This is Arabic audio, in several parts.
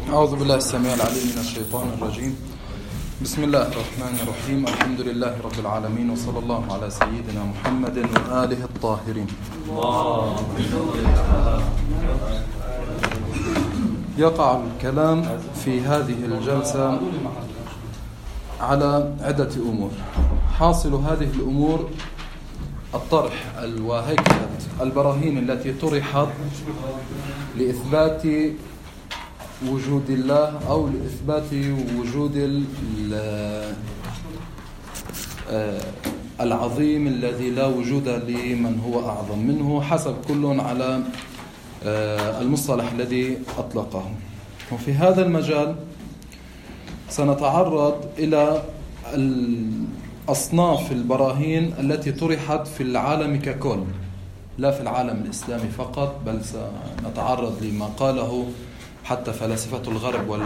أعوذ بالله السميع العليم من الشيطان الرجيم. بسم الله الرحمن الرحيم. الحمد لله رب العالمين، وصلى الله على سيدنا محمد وآله الطاهرين. يقع الكلام في هذه الجلسة على عدة أمور. حاصل هذه الأمور الطرح وهيكلة البراهين التي طرحت لإثبات وجود الله أو لإثبات وجود العظيم الذي لا وجود لمن هو أعظم منه، حسب كل على المصطلح الذي أطلقه. وفي هذا المجال سنتعرض إلى أصناف البراهين التي طرحت في العالم ككل، لا في العالم الإسلامي فقط، بل سنتعرض لما قاله حتى فلاسفة الغرب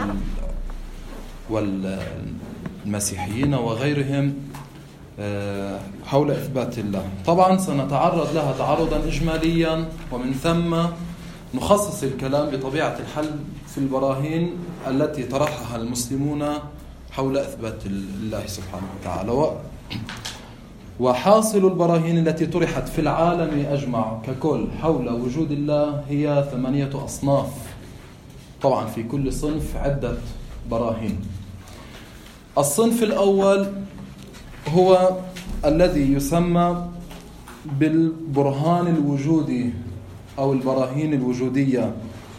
والمسيحيين وغيرهم حول إثبات الله. طبعا سنتعرض لها تعرضا إجماليا، ومن ثم نخصص الكلام بطبيعة الحال في البراهين التي طرحها المسلمون حول إثبات الله سبحانه وتعالى. وحاصل البراهين التي طرحت في العالم أجمع ككل حول وجود الله هي 8 أصناف. طبعا في كل صنف عدة براهين. الصنف الأول هو الذي يسمى بالبرهان الوجودي أو البراهين الوجودية،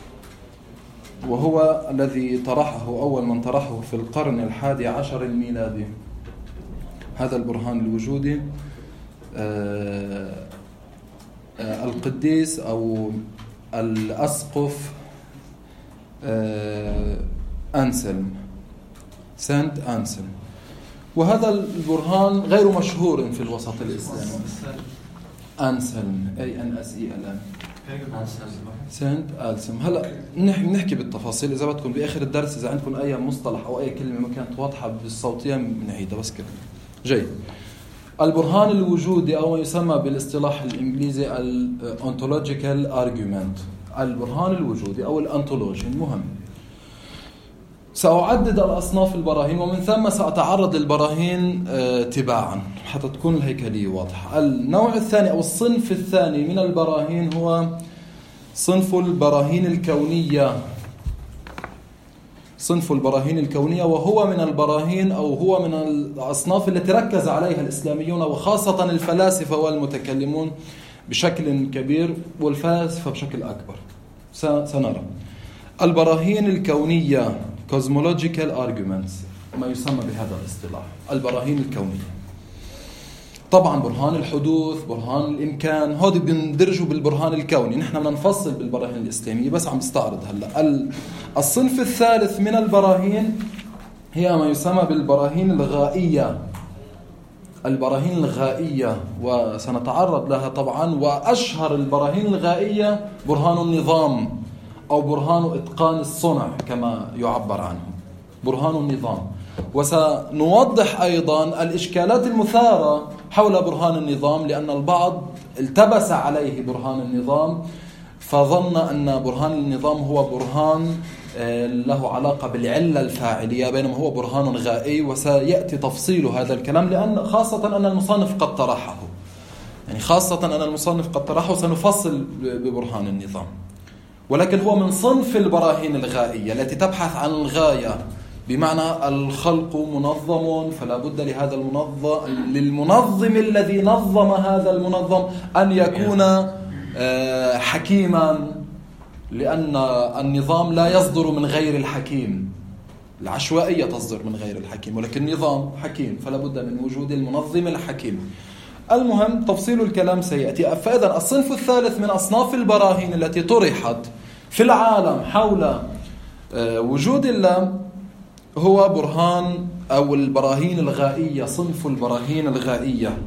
وهو الذي طرحه أول من طرحه في القرن 11 الميلادي. هذا البرهان الوجودي القديس أو الأسقف أنسلم، سانت أنسلم. وهذا البرهان غير مشهور في الوسط الإسلامي. أنسلم ANSELM سانت أنسلم. هلا نحكي بالتفاصيل إذا بدكم بآخر الدرس، إذا عندكم أي مصطلح أو أي كلمة ما كانت واضحة بالصوتية بنعيدها بس كده. جيد. البرهان الوجودي أو يسمى بالاصطلاح الإنجليزي الأنتولوجيكال أرجيومنت، البرهان الوجودي أو الأنتولوجي. المهم سأعدد الأصناف البراهين، ومن ثم سأتعرض للبراهين تباعا حتى تكون الهيكلية واضحة. النوع الثاني أو الصنف الثاني من البراهين هو صنف البراهين الكونية. صنف البراهين الكونية، وهو من البراهين أو هو من الأصناف التي ركز عليها الإسلاميون، وخاصة الفلاسفة والمتكلمون بشكل كبير، والفلاسفة بشكل أكبر. سنرى البراهين الكونية cosmological arguments، ما يسمى بهذا الاصطلاح البراهين الكونية. طبعا برهان الحدوث، برهان الإمكان، هذول بندرجوا بالبرهان الكوني. نحن بدنا نفصل بالبراهين الإسلامية، بس عم بستعرض هلا. الصنف الثالث من البراهين هي ما يسمى بالبراهين الغائية. البراهين الغائية وسنتعرض لها طبعا. وأشهر البراهين الغائية برهان النظام أو برهان إتقان الصنع كما يعبر عنه، برهان النظام. وسنوضح أيضا الإشكالات المثارة حول برهان النظام، لأن البعض التبس عليه برهان النظام فظن أن برهان النظام هو برهان له علاقة بالعلة الفاعلية، بينما هو برهان غائي. وسيأتي تفصيل هذا الكلام، لأن خاصة أن المصنف قد طرحه، يعني خاصة أن المصنف قد طرحه، سنفصل ببرهان النظام. ولكن هو من صنف البراهين الغائية التي تبحث عن الغاية، بمعنى الخلق منظم، فلا بد لهذا للمنظم الذي نظم هذا المنظم أن يكون حكيما، لأن النظام لا يصدر من غير الحكيم. العشوائية تصدر من غير الحكيم، ولكن النظام حكيم، فلا بد من وجود المنظم الحكيم. المهم تفصيل الكلام سيأتي. فإذا الصنف الثالث من أصناف البراهين التي طرحت في العالم حول وجود الله هو برهان أو البراهين الغائية، صنف البراهين الغائية.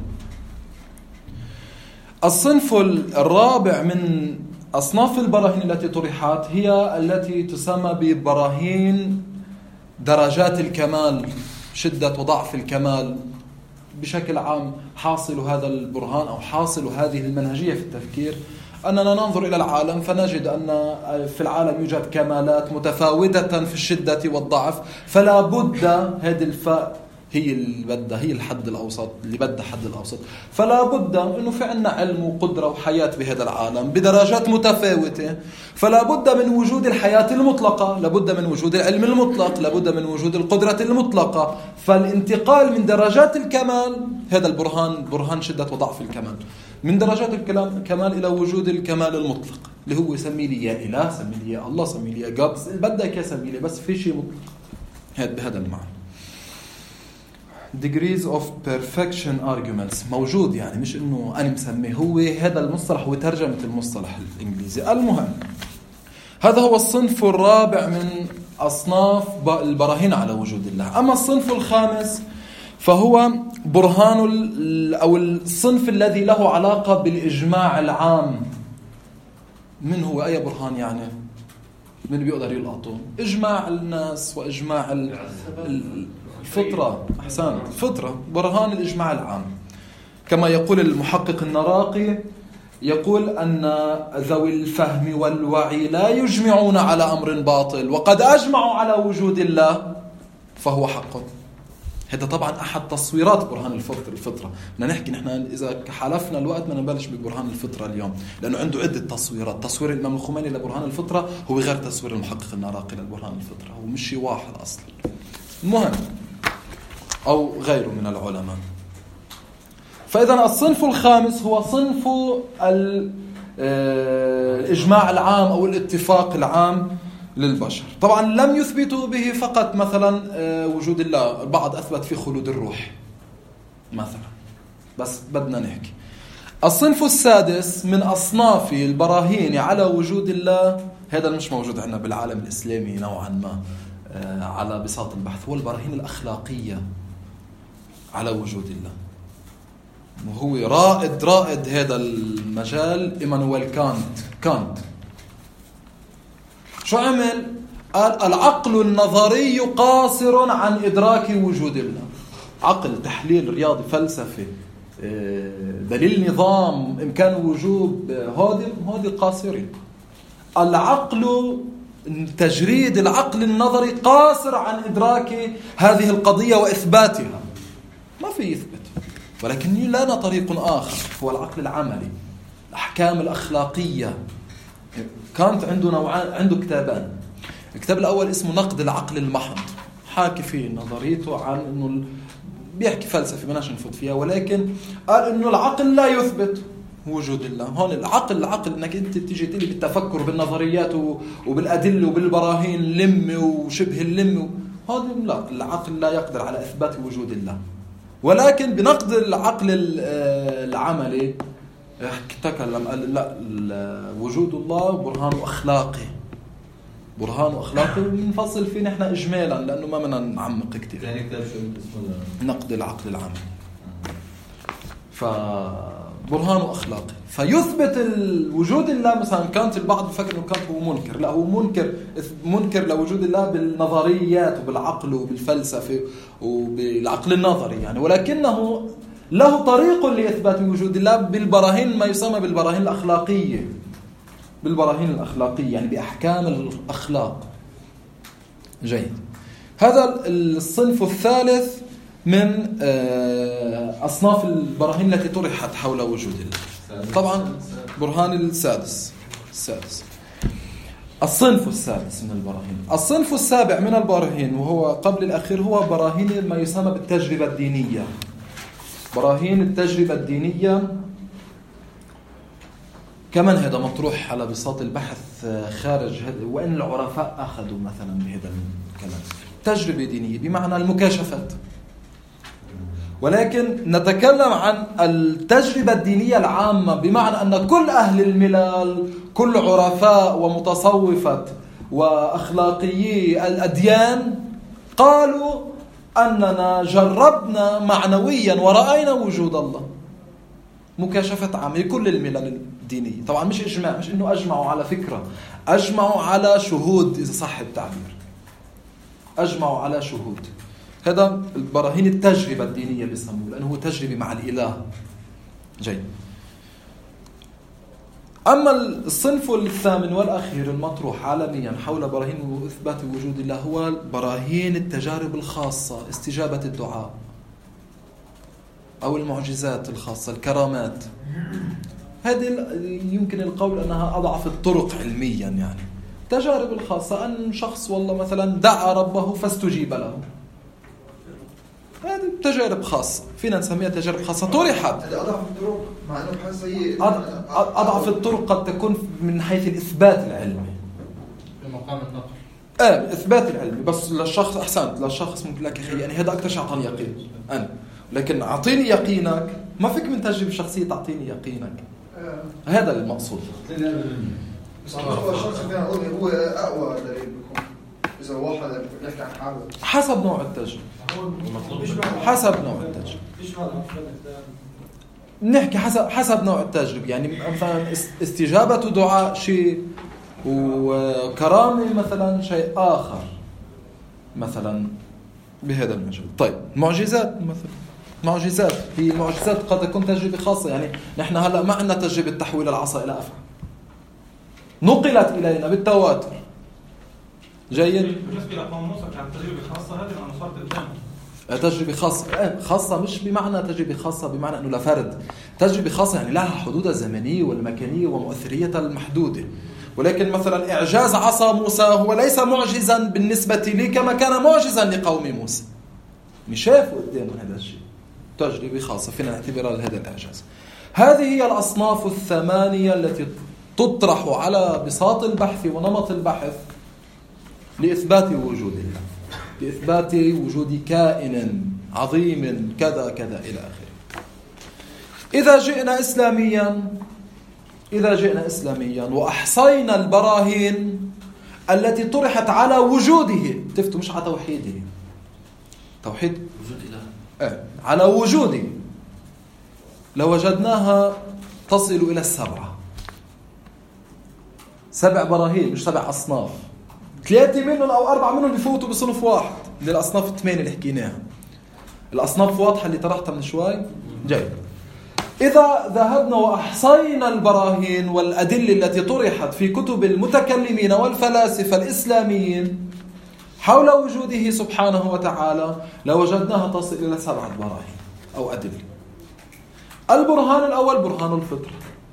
الصنف الرابع من أصناف البراهين التي طرحت هي التي تسمى ببراهين درجات الكمال، شدة وضعف الكمال. بشكل عام حاصل هذا البرهان أو حاصل هذه المنهجية في التفكير أننا ننظر إلى العالم فنجد أن في العالم يوجد كمالات متفاوتة في الشدة والضعف، فلا بد هذه الفاء هي الحد الأوسط اللي بدها حد الأوسط، فلا بد أنه في عنا علم وقدرة وحياة بهذا العالم بدرجات متفاوتة، فلا بد من وجود الحياة المطلقة، لابد من وجود العلم المطلق، لابد من وجود القدرة المطلقة. فالانتقال من درجات الكمال، هذا البرهان برهان شدة وضعف الكمال، من درجات الكمال إلى وجود الكمال المطلق اللي هو سمي لي يا إله، سمي لي يا الله، سمي لي يا جاب، بدك يا سمي لي، بس في شيء مطلق. بهذا المعنى degrees of perfection arguments موجود، يعني مش إنه أنا مسميه، هو هذا المصطلح وترجمة المصطلح الإنجليزي. المهم هذا هو الصنف الرابع من أصناف البراهين على وجود الله. أما الصنف الخامس فهو برهان أو الصنف الذي له علاقة بالإجماع العام. من هو أي برهان يعني؟ من بيقدر يلقطه؟ إجماع الناس وإجماع الفطرة. أحسنت، الفطرة برهان الإجماع العام. كما يقول المحقق النراقي، يقول أن ذوي الفهم والوعي لا يجمعون على أمر باطل وقد أجمعوا على وجود الله فهو حق. هذا طبعا أحد تصويرات برهان الفطرة. بدنا نحكي نحن إذا حالفنا الوقت بدنا نبلش ببرهان الفطرة اليوم، لأنه عنده عدة تصويرات. تصوير الإمام الخميني لبرهان الفطرة هو غير تصوير المحقق النراقي لبرهان الفطرة، هو مش شيء واحد أصلا. المهم أو غيره من العلماء. فإذا الصنف الخامس هو صنف الإجماع العام أو الاتفاق العام للبشر. طبعا لم يثبتوا به فقط مثلا وجود الله، البعض أثبت في خلود الروح مثلا، بس بدنا نحكي. الصنف السادس من أصناف البراهين على وجود الله، هذا مش موجود عندنا بالعالم الإسلامي نوعا ما على بساط البحث، هو البراهين الأخلاقية على وجود الله. وهو رائد هذا المجال إيمانويل كانت شو عمل؟ قال العقل النظري قاصر عن إدراك وجود الله. عقل، تحليل، رياضي، فلسفي، دليل نظام، إمكان وجوب، هذه قاصرين. العقل، تجريد العقل النظري قاصر عن إدراك هذه القضية وإثباتها، ما في يثبت. ولكن لنا طريق آخر، هو العقل العملي، الأحكام الأخلاقية. كانت عنده نوعان، عنده كتابان. الكتاب الأول اسمه نقد العقل المحض، حاكي فيه نظريته عن أنه بيحكي فلسفة بدناش نفوت فيها، ولكن قال أنه العقل لا يثبت وجود الله. هون العقل أنك أنت تيجي تلي بالتفكر بالنظريات وبالأدلة وبالبراهين لم وشبه اللم، هذا لا، العقل لا يقدر على إثبات وجود الله. ولكن بنقد العقل العملي تكلم قال لا، وجود الله برهان أخلاقي بنفصل فيه نحن إجمالا لأنه ما بدنا نعمق كتير. يعني كتاب شو اسمه؟ نقد العقل العملي. فبرهان أخلاقي فيثبت الوجود الله. مثلا كانت البعض بفكر إنه كانت هو منكر، لا، هو منكر لوجود الله بالنظريات وبالعقل وبالفلسفة وبالعقل النظري يعني، ولكنه له طريق لإثبات وجود الله بالبراهين، ما يسمى بالبراهين الأخلاقية، يعني بأحكام الأخلاق. جيد. هذا الصنف الثالث من أصناف البراهين التي طرحت حول وجود الله. طبعا برهان السادس. الصنف السادس من البراهين. الصنف السابع من البراهين وهو قبل الأخير هو براهين ما يسمى بالتجربة الدينية. براهين التجربة الدينية كمان هذا مطروح على بساط البحث خارج هذا، وإن العرفاء أخذوا مثلا بهذا الكلام. تجربة دينية بمعنى المكاشفات، ولكن نتكلم عن التجربة الدينية العامة بمعنى أن كل أهل الملل، كل عرفاء ومتصوفة وأخلاقيي الأديان قالوا أننا جربنا معنويا ورأينا وجود الله. مكاشفة عامة كل الملل الدينية. طبعا مش إجماع، مش إنه أجمعوا على فكرة، أجمعوا على شهود، إذا صح التعبير، أجمعوا على شهود. هذا البراهين التجربة الدينية بيسموه، لأنه هو تجربة مع الإله. جيد. أما الصنف الثامن والأخير المطروح عالميا حول براهين وإثبات وجود الله هو براهين التجارب الخاصة، استجابة الدعاء أو المعجزات الخاصة، الكرامات. هذه يمكن القول أنها أضعف الطرق علميا، يعني تجارب الخاصة أن شخص والله مثلا دعا ربه فاستجيب له، هذه تجارب خاصة، فينا نسميها تجارب خاصة طرحت. هذه أضعف الطرق، مع أنه بحس هي أضعف الطرق قد تكون من حيث الإثبات العلمي بمقام النقل. إثبات العلمي، بس للشخص أحسنت، للشخص ممكن لك أخي يعني هذا أكثر شيء أعطاني يقين أنا، لكن أعطيني يقينك ما فيك من تجربة شخصية تعطيني يقينك. هذا المقصود. بس هو الشخص فينا نقول هو أقوى دليل بيكون إذا واحد يحكي عن حاله حسب نوع التجربة. حسب نوع التجربة نحكي حسب نوع التجربة. يعني مثلا استجابة دعاء شيء وكرامة مثلا شيء آخر مثلا بهذا المجال. طيب معجزات مثلا، معجزات هي معجزات قد تكون تجربة خاصة. يعني نحن هلأ ما عندنا تجربة تحويل العصا إلى أفعى، نقلت إلينا بالتواتر. جيد. بالنسبة لقوم موسى كانت تجربة خاصة، هذه العنصر الثاني تجربة خاصة مش بمعنى تجربة خاصة بمعنى أنه لفرد، تجربة خاصة يعني لها حدودها الزمنية والمكانية ومؤثريتها المحدودة. ولكن مثلا إعجاز عصا موسى هو ليس معجزا بالنسبة لي كما كان معجزا لقوم موسى، مش شافوا قدامه هذا الشيء، تجربة خاصة فينا نعتبرها لهذا الإعجاز. هذه هي الأصناف الثمانية التي تطرح على بساط البحث ونمط البحث لإثبات وجود الله، لإثبات وجود كائن عظيم كذا كذا إلى آخره. إذا جئنا إسلاميا وأحصينا البراهين التي طرحت على وجوده، تفتوا مش على توحيده، توحيد وجود إله، على وجوده، لوجدناها تصل إلى 7 براهين، مش 7 أصناف. 3 منهم أو 4 منهم بيفوتوا بصنف واحد للأصناف 8 اللي حكيناها. الأصناف واضحة اللي طرحتها من شوي. جيد. إذا ذهبنا وأحصينا البراهين والأدلة التي طرحت في كتب المتكلمين والفلاسفة الإسلاميين حول وجوده سبحانه وتعالى، لوجدناها تصل إلى 7 براهين أو أدلة. البرهان الأول برهان الفطرة.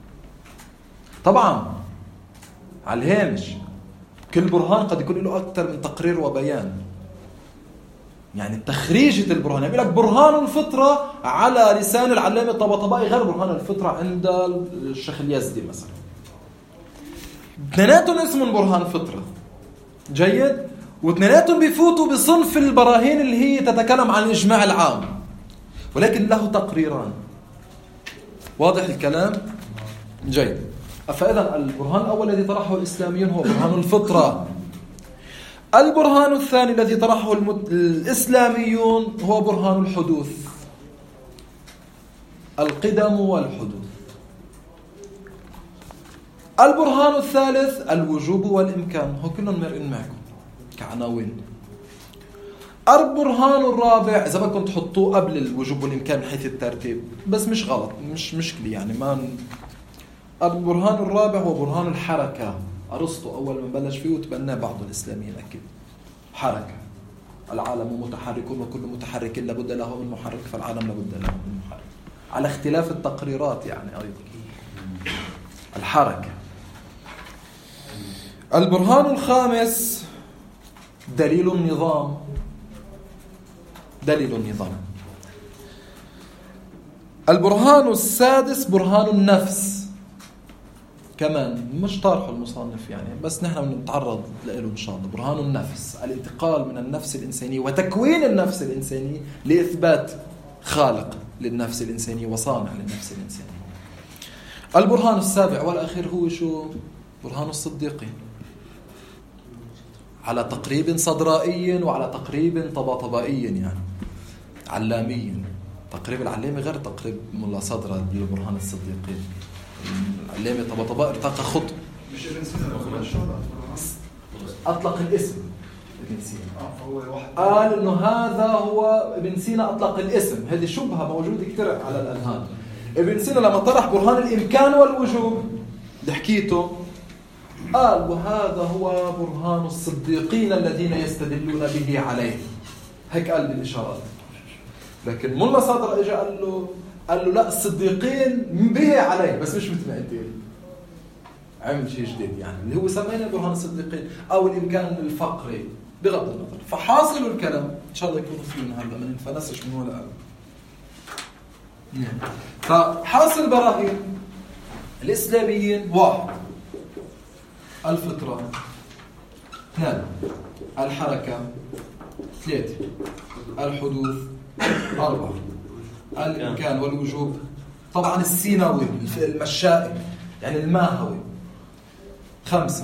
طبعا على الهامش، كل برهان قد يكون له أكثر من تقرير وبيان، يعني تخريجة البرهان. يقول لك برهان الفطرة على لسان العلامة الطباطبائي غير برهان الفطرة عند الشيخ اليزدي مثلا. اثنيناتهم اسمهم برهان فطرة. جيد. واثنيناتهم بيفوتوا بصنف البراهين اللي هي تتكلم عن الإجماع العام، ولكن له تقريران. واضح الكلام؟ جيد. فإذا البرهان الأول الذي طرحه الإسلاميون هو برهان الفطرة. البرهان الثاني الذي طرحه الإسلاميون هو برهان الحدوث، القدم والحدوث. البرهان الثالث الوجوب والإمكان، هو كلهم مرئين معكم كعناوين. البرهان الرابع إذا بدكم تحطوه قبل الوجوب والإمكان من حيث الترتيب، بس مش غلط، مش مشكلة يعني ما. البرهان الرابع هو برهان الحركة. أرسطو أول ما بلش فيه وتبناه بعض الإسلاميين أكيد. حركة، العالم متحرك وكل متحرك لابد له من محرك، فالعالم لابد له من محرك، على اختلاف التقريرات يعني أيضا. الحركة. البرهان الخامس دليل النظام. دليل النظام. البرهان السادس برهان النفس، كمان مش طارحه المصنف يعني، بس نحن بنتعرض له إن شاء الله. برهان النفس، الانتقال من النفس الإنسانية وتكوين النفس الإنسانية لإثبات خالق للنفس الإنسانية وصانع للنفس الإنسانية. البرهان السابع والأخير هو شو؟ برهان الصديقي، على تقريب صدرائي وعلى تقريب طباطبائي يعني علامي. تقريب العلامي غير تقريب ملا صدرة بالبرهان الصديقي. العلامي طباطبائي ارتقى خطوة. مش ابن سينا أطلق الاسم ابن سينا، قال إنه هذا هو ابن سينا أطلق الاسم. هذه شبهة موجودة كتير على الأذهان. ابن سينا لما طرح برهان الإمكان والوجوب اللي حكيته قال وهذا هو برهان الصديقين الذين يستدلون به عليه، هيك قال بالإشارات. لكن ملا صدر اجى قال له لا الصديقين به عليه بس مش مثل ما قلت لي، عمل شيء جديد يعني اللي هو سمينا برهان الصديقين او الامكان الفقري بغض النظر. فحاصل الكلام ان شاء الله يكون فينا هلا ما ننفلسش من ولا قلب. فحاصل البراهين الاسلاميين: 1 الفطره، 2 الحركه، 3 الحدوث، 4 الإمكان والوجوب، طبعا السينوي المشائي يعني الماهوي، 5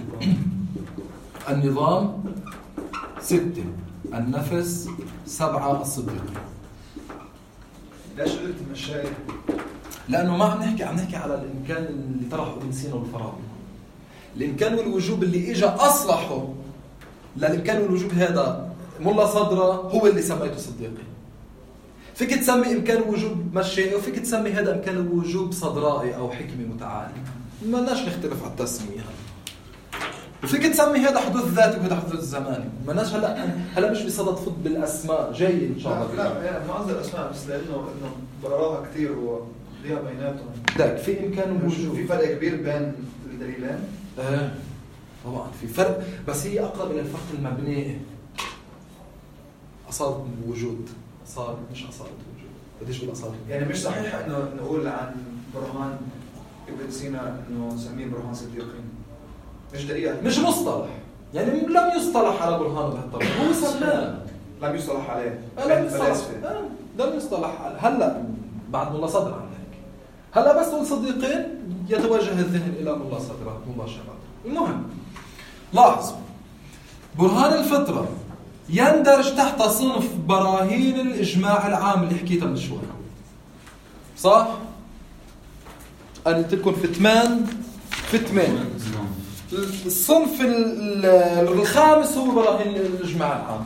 النظام، 6 النفس، 7 الصديق. ليش قلت المشائي؟ لأنه ما عم نحكي على الإمكان اللي طرحه ابن سينا والفارابي. الإمكان والوجوب اللي إجا أصلحه للإمكان والوجوب هذا ملا صدرة هو اللي سميته صديقي. فيك تسمي إمكان وجوب مشائي وفيك تسمي هذا إمكان وجوب صدرائي أو حكمي متعالي، ما لناش نختلف على التسمية. وفيك تسمي هذا حدوث ذاتي وهذا حدوث زماني، ما لناش هلا مش بصدد فض بالأسماء، جاي إن شاء الله. لا يعني ما قصدي الأسماء بس لأنه براها كثير وليها بيناتهم. داك في إمكان وجوب، في فرق كبير بين الدليلين. طبعا في فرق، بس هي أقرب إلى الفرق المبني. أصالة الوجود صار مش أصالة الوجود. قديش بالأصالة؟ يعني مش صحيح إنه نقول عن برهان ابن سينا إنه نسميه برهان صديقين. مش دقيقة. مش مصطلح. يعني لم يصطلح على برهان بهالطريقة. هو سماه. لم يصطلح عليه. لم يصطلح عليه. هلا بعد ملا صدر عن هيك. هلا بس نقول صديقين يتوجه الذهن إلى ملا صدر مباشرة. المهم لاحظوا برهان الفطرة يندرج تحت صنف براهين الإجماع العام اللي حكيتها من شوي، صح؟ قلت لكم في 8 الصنف الخامس هو براهين الإجماع العام.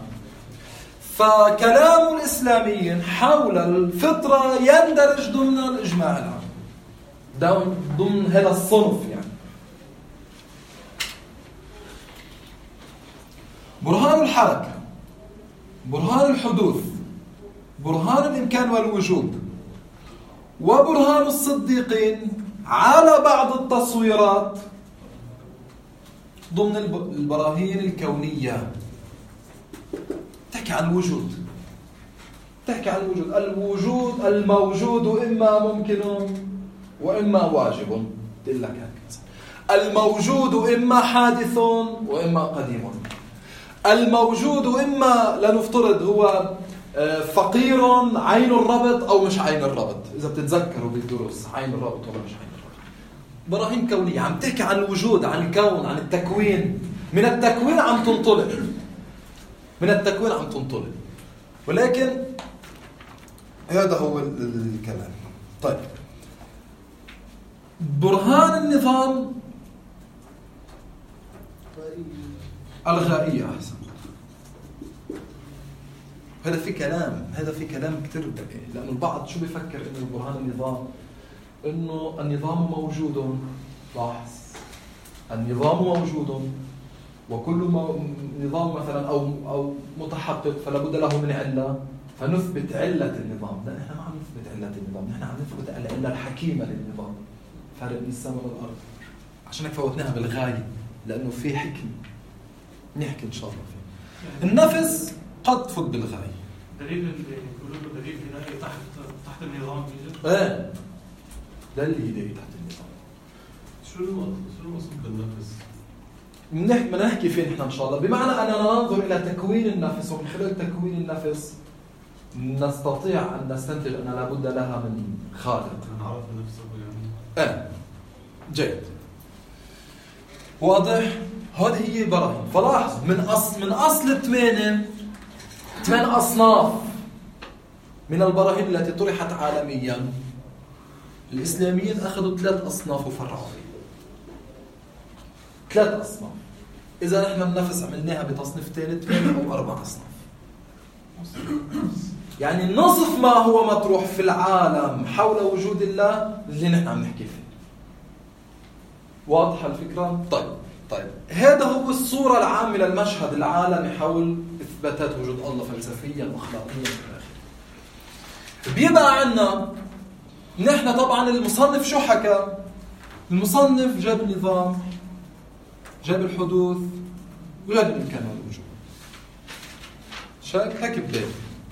فكلام الإسلاميين حول الفطرة يندرج ضمن الإجماع العام، ضمن هذا الصنف يعني. برهان الحركة، برهان الحدوث، برهان الإمكان والوجود، وبرهان الصديقين على بعض التصويرات ضمن البراهين الكونية. تحكي عن الوجود، الوجود الموجود إما ممكن وإما واجب. تقول لك هكذا الموجود إما حادث وإما قديم. الموجود إما لنفترض هو فقير عين الربط أو مش عين الربط، إذا بتتذكروا بالدروس عين الربط ولا مش عين الربط. براهين كونية عم تحكي عن الوجود، عن الكون، عن التكوين. من التكوين عم تنطلق، ولكن هذا هو الكلام. طيب برهان النظام الغائية أحسن. هذا في كلام كتير دقيق، لأنه البعض شو بيفكر إنه برهان النظام إنه النظام موجود. لاحظ النظام موجود، وكل نظام مثلا أو متحقق فلا بد له من علة، فنثبت علة النظام. لا نحن ما عم نثبت علة النظام، نحن عم نثبت العلة الحكيمة للنظام. فرق بين السماء والأرض. عشان هيك فوتناها بالغاية لأنه في حكمة نحكي إن شاء الله فيه. النفس قد تفوت بالغاية. دليل دليل هداية تحت النظام يوجد. دليل هداية تحت النظام. شو المقصود بالنفس؟ ما نحكي فيه نحن إن شاء الله، بمعنى أننا ننظر إلى تكوين النفس، ومن خلال تكوين النفس نستطيع أن نستنتج أن لابد لها من خالق. نعرف نفسه يعني. جيد، واضح. هذه هي براهين. فلاحظ من أصل 8 أصناف من البراهين التي طرحت عالميا، الإسلاميين أخذوا 3 أصناف وفرعوا فيه 3 أصناف. إذا نحن النفس عملناها بتصنيف 8 أو 4 أصناف، يعني نصف ما هو مطروح في العالم حول وجود الله اللي نحن عم نحكي فيه. واضحة الفكرة؟ طيب هذا هو الصورة العامة للمشهد العالمي حول إثباتات وجود الله فلسفيا وأخلاقيا. بيبقى عنا نحن طبعا المصنف شو حكى؟ المصنف جاب النظام، جاب الحدوث، وجاب الإمكان والوجود. شايف هيك بداية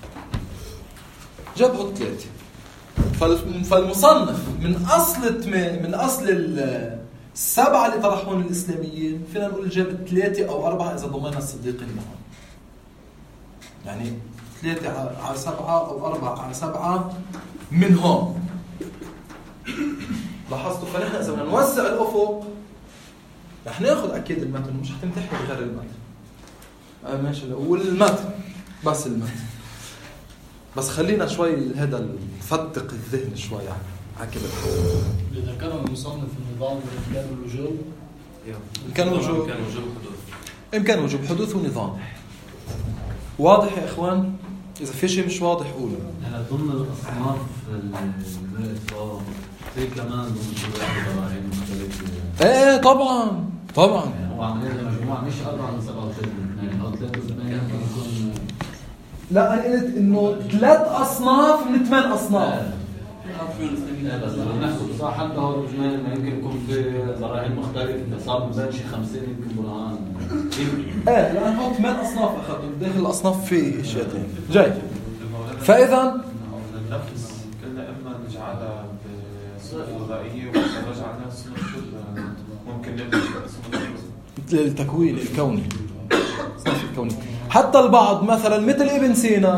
جابه 3. فالمصنف من أصل السبعة اللي طرحون الإسلاميين فينا نقول جاب 3 أو 4 إذا ضمينا الصديقين معهم. يعني 3 على 7 أو 4 على 7 منهم. لاحظتوا؟ فنحن إذا بدنا نوسع الأفق رح ناخذ أكيد المتن، مش حتمتحن غير المتن. ماشي، والمتن بس المتن. بس خلينا شوي هذا نفتق الذهن شوي على كده. اللي ذكرنا المصنف النظام والإمكان والوجود. إمكان وجود حدوث ونظام. واضح يا إخوان؟ إذا في شيء مش واضح قولوا. هلا ضمن الأصناف الإطلاق في كمان ضمن البراهين مختلفة. إيه طبعا. هو عملنا مجموعة مش 4 من 7 أو 3 من 8 يكون. لا أنا قلت إنه 3 أصناف من 8 أصناف. بس لما نحكي صح حتى هو الإجمالي ما يمكن يكون في براهين مختلفة، صار من شيء 50 يمكن برهان. لأن هو 8 أصناف أخذوا داخل الأصناف في أشياء ثانية. جاي. فإذا النفس كنا إما نجعلها بصفة غذائية وإذا رجعنا صفة ممكن نبدأ بصفة التكوين الكوني. حتى البعض مثلا مثل ابن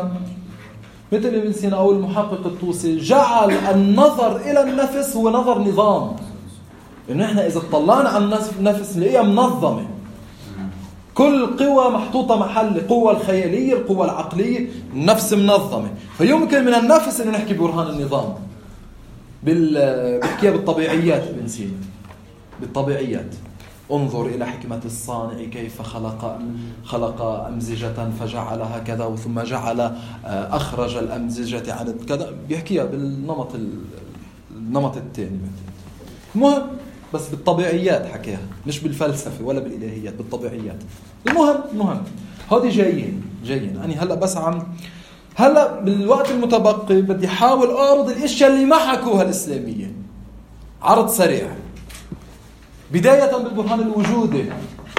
سينا أو المحقق الطوسي جعل النظر إلى النفس هو نظر نظام. إنه إحنا إذا اطلعنا على النفس نلاقيها منظمة، كل قوة محطوطة محل، القوة الخيالية، القوة العقلية، النفس منظمة. فيمكن من النفس إنه نحكي برهان النظام بحكيها بالطبيعيات. ابن سينا بالطبيعيات، انظر إلى حكمة الصانع كيف خلق أمزجة فجعلها كذا وثم جعل أخرج الأمزجة عن كذا، بيحكيها بالنمط الثاني. المهم بس بالطبيعيات حكيها، مش بالفلسفة ولا بالإلهيات، بالطبيعيات. المهم هذه جايين يعني هلأ بالوقت المتبقي بدي أحاول أعرض الأشياء اللي ما حكوها الإسلاميين عرض سريع، بداية بالبرهان الوجودي.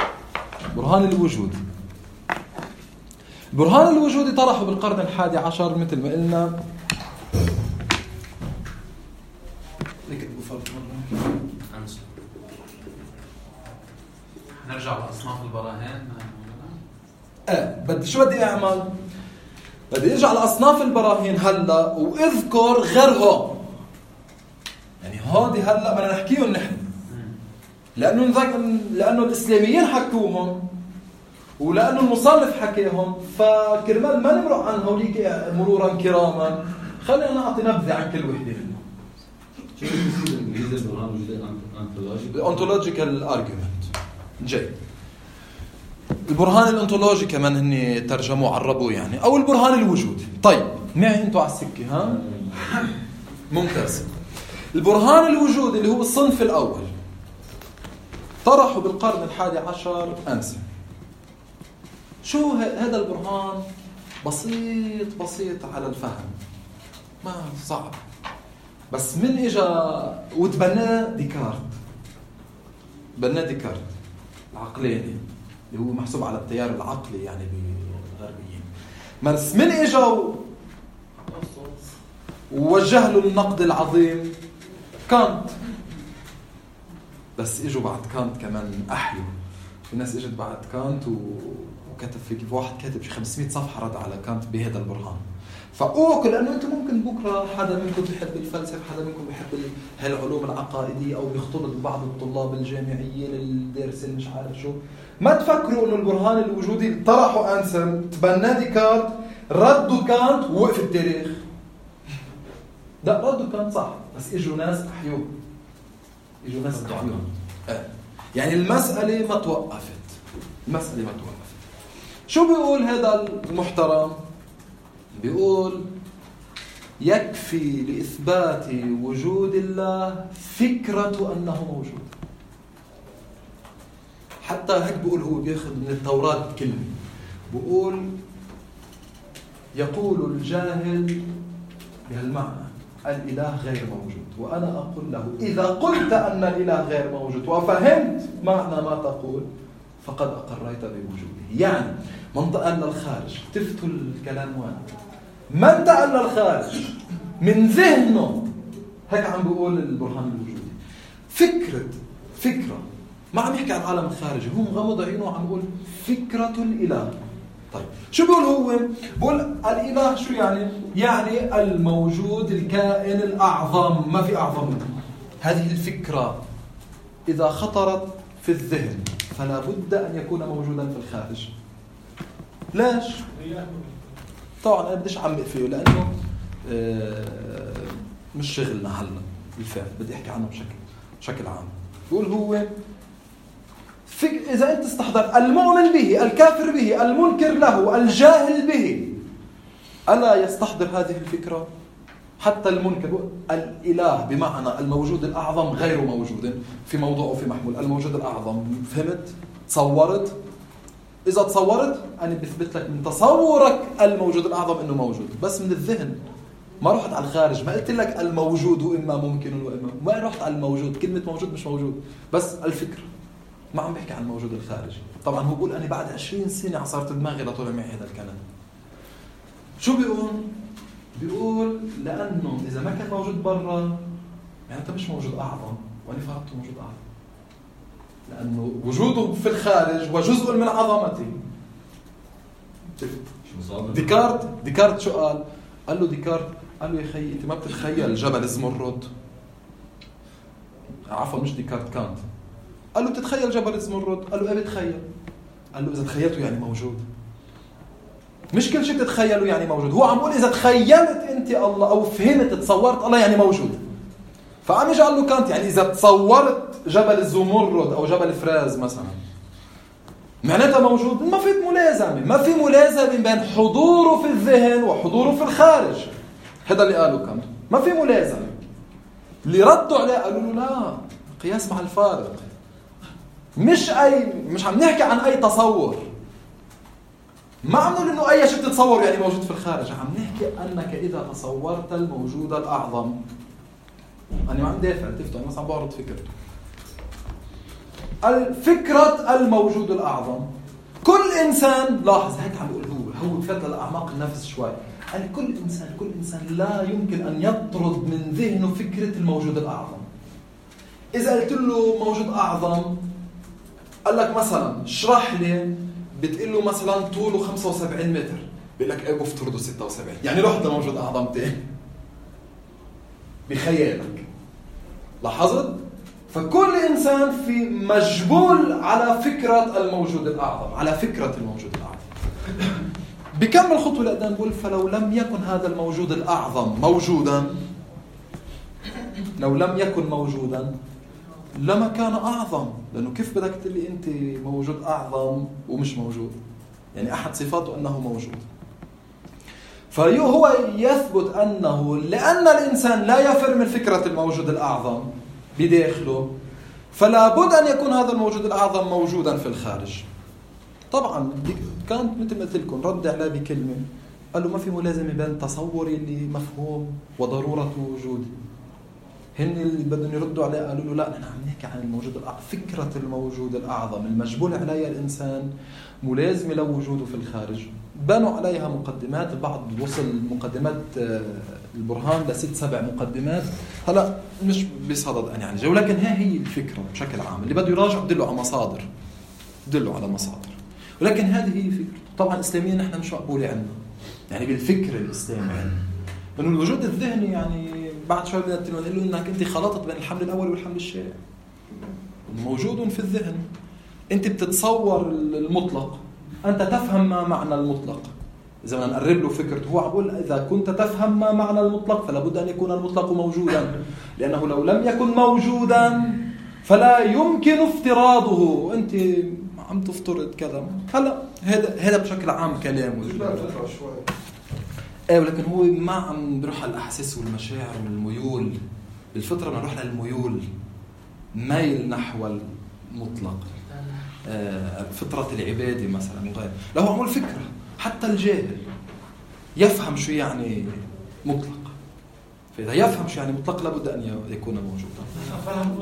برهان الوجود طرحه بالقرن 11 مثل ما قلنا. نرجع لأصناف البراهين. بدي أعمل؟ بدي أرجع لأصناف البراهين هلا وأذكر غيرهم. يعني هذه هلا بدنا نحكيهم نحن، لأنه الإسلاميين حكوهم ولأنه المصنف حكيهم، فكرمال ما نمرق عن هوليك مرورا كراما خلينا نعطي نبذة عن كل وحدة منهم. الأنتولوجيكال أرجيومنت. جاي البرهان الأنتولوجي كمان هني ترجموا عربوا يعني، أو البرهان الوجودي. طيب معي أنتوا على السكة ها؟ ممتاز. البرهان الوجودي اللي هو الصنف الأول طرحوا بالقرن 11 أمس. شو هذا البرهان؟ بسيط على الفهم، ما صعب، بس من إجا وتبناه ديكارت العقلاني اللي هو محسوب على التيار العقلي يعني بالغربيين. بس من إجا ووجه له النقد العظيم كانت، بس إجوا بعد كانت كمان أحيوا. في ناس إجت بعد كانت وكتب في كيف واحد كاتب شي 500 صفحة رد على كانت بهذا البرهان. فأوكل لأنه أنتم ممكن بكرة حدا منكم بيحب الفلسفة، حدا منكم بيحب هالعلوم العقائدية، أو بيختلط بعض الطلاب الجامعيين الدارسين مش عارف شو، ما تفكروا إنه البرهان الوجودي طرحوا أنسن تبنى ديكارت ردوا كانت ووقف التاريخ. ده ردوا كانت صح، بس إجوا ناس أحيوه. يعني المسألة ما توقفت. شو بيقول هذا المحترم؟ بيقول يكفي لإثبات وجود الله فكرة أنه موجود. حتى هيك بقول هو بياخذ من التوراة كلمة، بقول يقول الجاهل بهالمعنى الإله غير موجود، وأنا أقول له إذا قلت أن الإله غير موجود وفهمت معنى ما تقول فقد أقريت بوجوده. يعني من تألى الخارج، تفتوا الكلام وين؟ من تألى الخارج من ذهنه، هيك عم بقول البرهان الوجودي، فكرة ما عم يحكي عن العالم الخارجي، هو مغمض عينه وعم يقول فكرة الإله. طيب شو بيقول هو؟ بقول الإله شو يعني؟ يعني الموجود الكائن الأعظم، ما في أعظم منه. هذه الفكرة إذا خطرت في الذهن فلا بد أن يكون موجودا في الخارج. ليش؟ طبعا أنا بديش أعمق فيه لأنه مش شغلنا هلا بالفعل، بدي أحكي عنه بشكل عام. بقول هو إذا أنت استحضر المؤمن به، الكافر به، المنكر له، الجاهل به، ألا يستحضر هذه الفكرة؟ حتى المنكر الإله بمعنى الموجود الأعظم غير موجود في موضوع وفي محمول. الموجود الأعظم، فهمت؟ تصورت؟ إذا تصورت أنا بثبت لك من تصورك الموجود الأعظم إنه موجود، بس من الذهن، ما رحت على الخارج. ما قلت لك الموجود وإما ممكن وإما، ما رحت على الموجود. كلمة موجود مش موجود، بس الفكرة. ما عم بحكي عن الموجود الخارجي. طبعا هو بقول أنا بعد 20 سنة عصرت دماغي لطول معي هذا الكلام. شو بيقول؟ بيقول لأنه إذا ما كان موجود برا يعني أنت مش موجود أعظم، وأنا فرضته موجود أعظم، لأنه وجوده في الخارج وجزء من عظمته. ديكارت شو قال؟ قال له ديكارت، قال له يا خي أنت ما بتتخيل جبل الزمرد. عفوا مش ديكارت، كانت. قال له تتخيل جبل الزمرد؟ قال له ايه بتخيل؟ قال له اذا تخيلته يعني موجود. مش كل شيء تتخيله يعني موجود. هو عم يقول اذا تخيلت انت الله او فهمت تصورت الله يعني موجود. فعم يجي قال له كانت يعني اذا تصورت جبل الزمرد او جبل فراز مثلا معناتها موجود. ما في ملازمه، ما في ملازمه بين حضوره في الذهن وحضوره في الخارج. هذا اللي قاله كانت، ما في ملازمه. اللي ردوا عليه قالوا له لا، قياس مع الفارق. مش عم نحكي عن أي تصور. ما عم نقول إنه أي شيء تتصور يعني موجود في الخارج. عم نحكي أنك إذا تصورت الموجود الأعظم. أنا ما عم دافع تفتح، أنا بس عم بعرض فكرته. الفكرة الموجود الأعظم. كل إنسان، لاحظ هيك عم بقول هو بفت لأعماق النفس شوي. يعني كل إنسان لا يمكن أن يطرد من ذهنه فكرة الموجود الأعظم. إذا قلت له موجود أعظم، قال لك مثلا اشرح لي، بتقول له مثلا طوله 75 متر، بيقول لك ايه بفترضه 76، يعني رحت لموجود اعظم تاني بخيالك. لاحظت؟ فكل انسان في مجبول على فكره الموجود الاعظم، على فكره الموجود الاعظم. بكمل خطوه لقدام بقول فلو لم يكن هذا الموجود الاعظم موجودا، لو لم يكن موجودا لما كان أعظم. لأنه كيف بدك تقولي أنت موجود أعظم ومش موجود؟ يعني أحد صفاته أنه موجود. فهو يثبت أنه لأن الإنسان لا يفر من فكرة الموجود الأعظم بداخله، فلا بد أن يكون هذا الموجود الأعظم موجودا في الخارج. طبعا كانت مثل ما قلت لكم رد عليه بكلمة، قال له ما في ملازمة بين تصوري اللي مفهوم وضرورة وجودي. هن اللي بدهم يردوا عليه قالوا له لا، نحن عم نحكي عن الموجود الأعظم، فكرة الموجود الأعظم المجبول عليها الإنسان ملازمة لوجوده في الخارج. بنوا عليها مقدمات، البعض وصل مقدمات البرهان ل6-7 مقدمات. هلا مش بصدد أن يعني جو، لكن هي الفكرة بشكل عام. اللي بده يراجع بدله على مصادر، بدله على مصادر. ولكن هذه هي فكرة. طبعا الإسلامية نحن مش مقبولة عنا، يعني بالفكر الإسلامي لأنه الوجود الذهني يعني بعد شوي بدنا نقول له انك انت خلطت بين الحمل الاول والحمل الشائع. موجود في الذهن. انت بتتصور المطلق، انت تفهم ما معنى المطلق. اذا بدنا نقرب له فكرته، هو عم بيقول اذا كنت تفهم ما معنى المطلق فلا بد ان يكون المطلق موجودا، لانه لو لم يكن موجودا فلا يمكن افتراضه. انت عم تفترض كذا. هلا هذا بشكل عام كلامه ايه، ولكن هو ما عم بروح على الاحاسيس والمشاعر والميول. بالفطره بنروح للميول، ميل نحو المطلق. فطرة العبادة مثلا وغيره، له عمل فكرة. حتى الجاهل يفهم شو يعني مطلق، فإذا يفهم شو يعني مطلق لابد أن يكون موجودا. فهم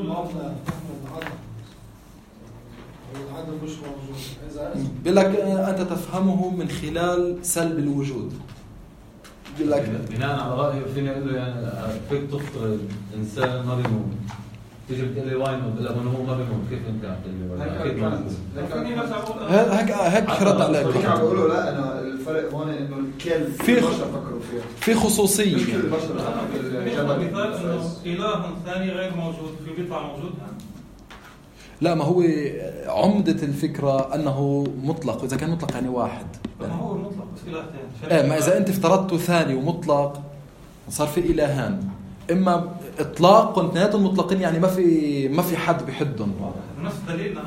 العدم مش موجود. بيقول لك أنت تفهمه من خلال سلب الوجود. بيقول لك بناء على رأيه فيني أقول له يعني فيك تفطر الإنسان ما بيموت، تيجي بتقول لي وين بقول هو ما بيموت، كيف أنت عم تقول لي هيك رد عليك. بقولوا لا أنا الفرق هون إنه الكل في فكروا فيها في خصوصية. مش كل البشر مثال إنه إله ثاني غير موجود في بيطلع موجود. لا، ما هو عمدة الفكرة أنه مطلق، وإذا كان مطلق يعني واحد. ما هو مطلق بس إله ثاني. ما إذا أنت افترضته ثاني ومطلق صار في إلهان، إما إطلاق واثنيناتهم مطلقين يعني ما في حد بحدهم. نفس دليلنا.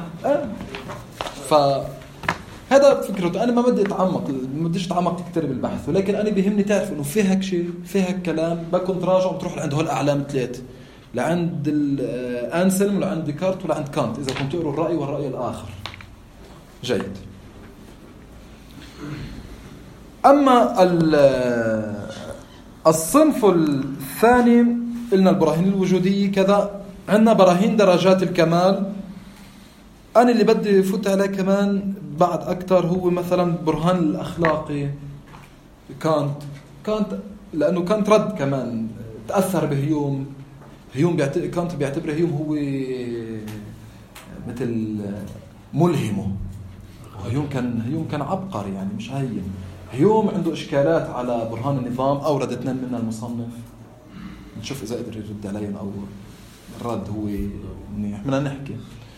فهذا فكرته. أنا ما بديش أتعمق كتير بالبحث، ولكن أنا بيهمني تعرف إنه في هيك شيء، في هيك كلام بكون تراجع وتروح لعند هول الأعلام ثلاثة، لعند أنسلم ولعند ديكارت ولعند كانت، إذا كنت تقروا الرأي والرأي الآخر. جيد. أما الصنف الثاني قلنا البراهين الوجودية كذا. عندنا براهين درجات الكمال. أنا اللي بدي فوت عليه كمان بعد أكتر هو مثلا برهان الأخلاقي كانت لأنه كانت رد كمان تأثر بهيوم. كانت بيعتبر هيوم هو مثل ملهمه. هيوم كان عبقري يعني مش هين. هيوم عنده إشكالات على برهان النظام، أورد 2 من المصنف. نشوف إذا قدر يرد علينا أو الرد هو منيح. بدنا نحكي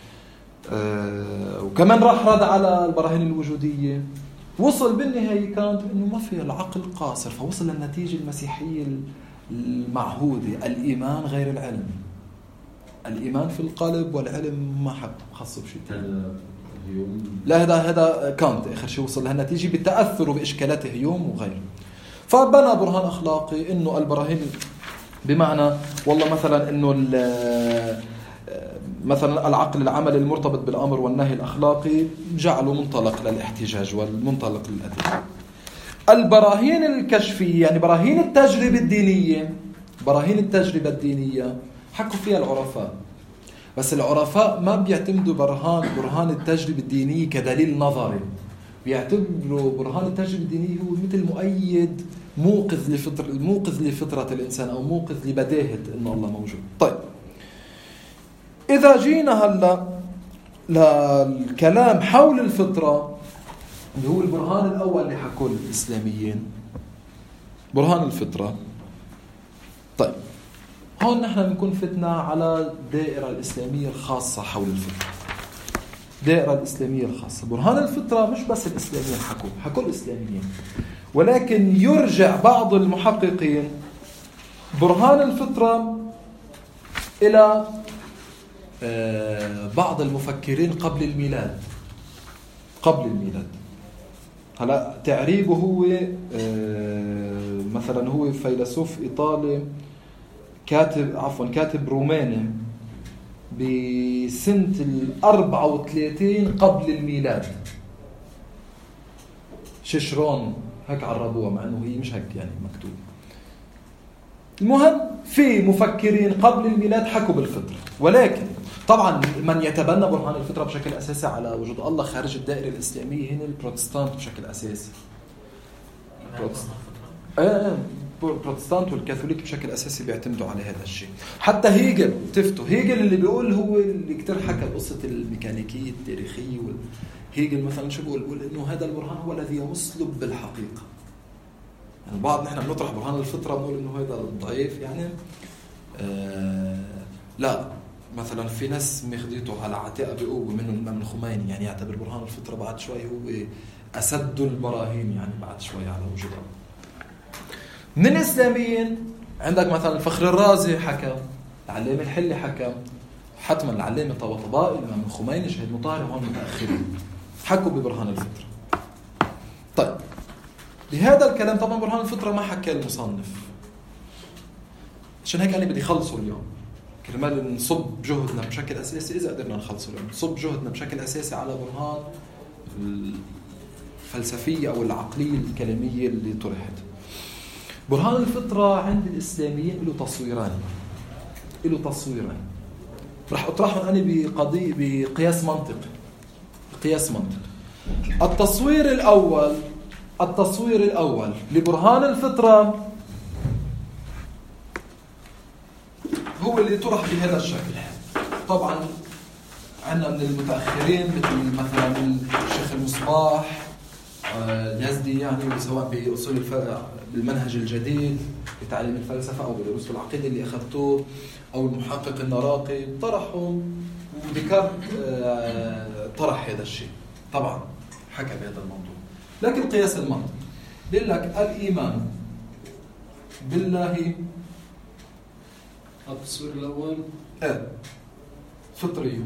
وكمان راح رد على البراهين الوجودية. وصل بالنهاية كانت إنه ما في العقل قاصر، فوصل للنتيجة المسيحية المعهودة: الإيمان غير العلم. الإيمان في القلب والعلم ما حب خاصه بشيء. لا، هذا كانت آخر شيء وصل لهالنتيجة بالتأثر بإشكالات هيوم وغيره. فبنى برهان أخلاقي إنه البراهين بمعنى والله مثلا إنه مثلا العقل العملي المرتبط بالأمر والنهي الأخلاقي جعله منطلق للاحتجاج والمنطلق للأدلة. البراهين الكشفية يعني براهين التجربة الدينية حكوا فيها العرفاء، بس العرفاء ما بيعتمدوا برهان التجربة الدينية كدليل نظري. بيعتبروا برهان التجربة الدينية هو مثل مؤيد موقظ لفطرة الإنسان أو موقظ لبداهة إنه الله موجود. طيب، إذا جينا هلا للكلام حول الفطرة اللي هو البرهان الأول اللي حكوا الإسلاميين، برهان الفطرة. طيب، هون نحن بنكون فتنا على الدائرة الإسلامية الخاصة حول الفطرة. الدائرة الإسلامية الخاصة برهان الفطرة مش بس الإسلاميين حكوا الإسلاميين، ولكن يرجع بعض المحققين برهان الفطرة إلى بعض المفكرين قبل الميلاد. هلا تعريبه هو مثلا هو فيلسوف إيطالي كاتب روماني بسنة 34 قبل الميلاد. شيشرون هيك عربوها مع انه هي مش هيك يعني مكتوب. المهم في مفكرين قبل الميلاد حكوا بالفطرة، ولكن طبعا من يتبنى برهان الفطرة بشكل أساسي على وجود الله خارج الدائرة الإسلامية هنا البروتستانت بشكل أساسي. البروتستانت والكاثوليك بشكل أساسي بيعتمدوا على هذا الشيء. حتى هيجل اللي بيقول هو اللي كتير حكى قصة الميكانيكية التاريخية هيجل مثلا شو بيقول إنه هذا البرهان هو الذي يوصل بالحقيقة. يعني البعض نحن بنطرح برهان الفطرة بنقول إنه هذا ضعيف يعني لا، مثلا في ناس مخديته على عتيقة بقوة منه الإمام الخميني، يعني يعتبر برهان الفطرة بعد شوي هو أسد البراهين يعني بعد شوي على وجود الله. من الإسلاميين عندك مثلا الفخر الرازي حكى، العلامة الحلي حكى، حتما العلامة طباطبائي، الإمام الخميني، شهيد مطهري، هون متأخرين حكوا ببرهان الفطرة. طيب، بهذا الكلام طبعا برهان الفطرة ما حكى المصنف، عشان هيك أنا بدي خلصه اليوم. كرمال نصب جهدنا بشكل أساسي إذا قدرنا نخلصه، نصب جهدنا بشكل أساسي على برهان الفلسفية أو العقلية الكلامية اللي طرحت. برهان الفطرة عند الإسلاميين له تصويرين. رح أطرحهم أنا بقياس منطقي. التصوير الأول لبرهان الفطرة هو اللي طرح بهذا الشكل. طبعا عندنا من المتأخرين مثلا الشيخ المصباح اليزدي، يعني سواء بأصول بالمنهج الجديد بتعليم الفلسفة أو بدروس العقيدة اللي أخذتوه، أو المحقق النراقي طرحوا، وديكارت طرح هذا الشيء، طبعا حكى بهذا الموضوع. لكن قياس المنطق بيقول لك الإيمان بالله التصوير الأول فطري.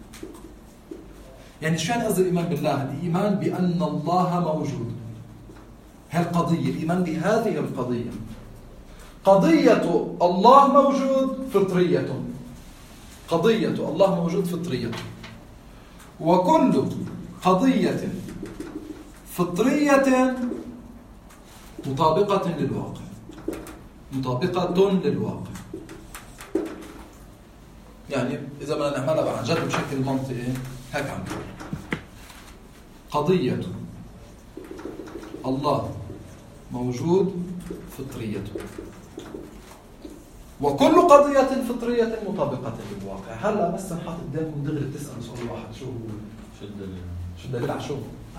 يعني شو يعني قصدي الإيمان بالله؟ الإيمان بأن الله موجود، هالقضية، الإيمان بهذه القضية، قضية الله موجود فطرية، وكل قضية فطرية مطابقة للواقع. يعني إذا بدنا نعملها عن جد بشكل منطقي هيك عم بقول: قضية الله موجود فطرية، وكل قضية فطرية مطابقة للواقع. هلا بس نحط قدامكم دغري بتسأل سؤال واحد: شو الدليل على شو؟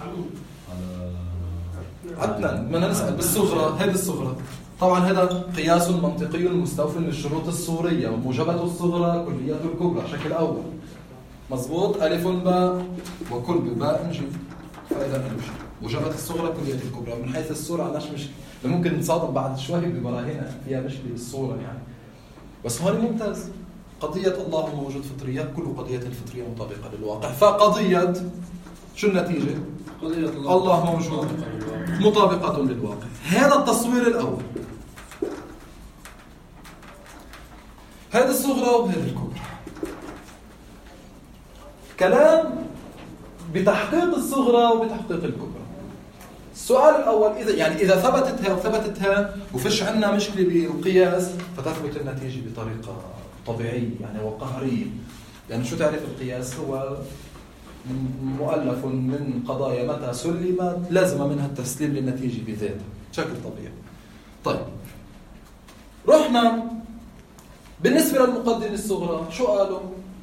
عدنا بدنا نسأل بالصغرى. هذه الصغرى طبعا هذا قياس منطقي مستوفٍ للشروط الصورية، وموجبة الصغرى كلية الكبرى شكل أول، مضبوط، ألف باء وكل بباء جيم، فإذا نمشي موجبة الصغرى كلية الكبرى. من حيث الصورة عندناش مشكلة، ممكن نتصادم بعد شوي ببراهين فيها مشكلة بالصورة يعني، بس هون ممتاز. قضية الله موجود فطرية، كل قضية فطرية مطابقة للواقع. فقضية شو النتيجة؟ قضية الله موجود مطابقة للواقع. هذا التصوير الأول. هذه الصغرى وهذه الكبرى. كلام بتحقيق الصغرى وبتحقيق الكبرى. السؤال الأول: إذا ثبتتها وفيش عندنا مشكلة بالقياس، فتثبت النتيجة بطريقة طبيعية يعني وقهرية. يعني شو تعرف القياس؟ هو مؤلف من قضايا متى سلمت لازم منها التسليم للنتيجة بذاتها بشكل طبيعي. طيب، رحنا بالنسبة للمقدمة الصغرى شو قالوا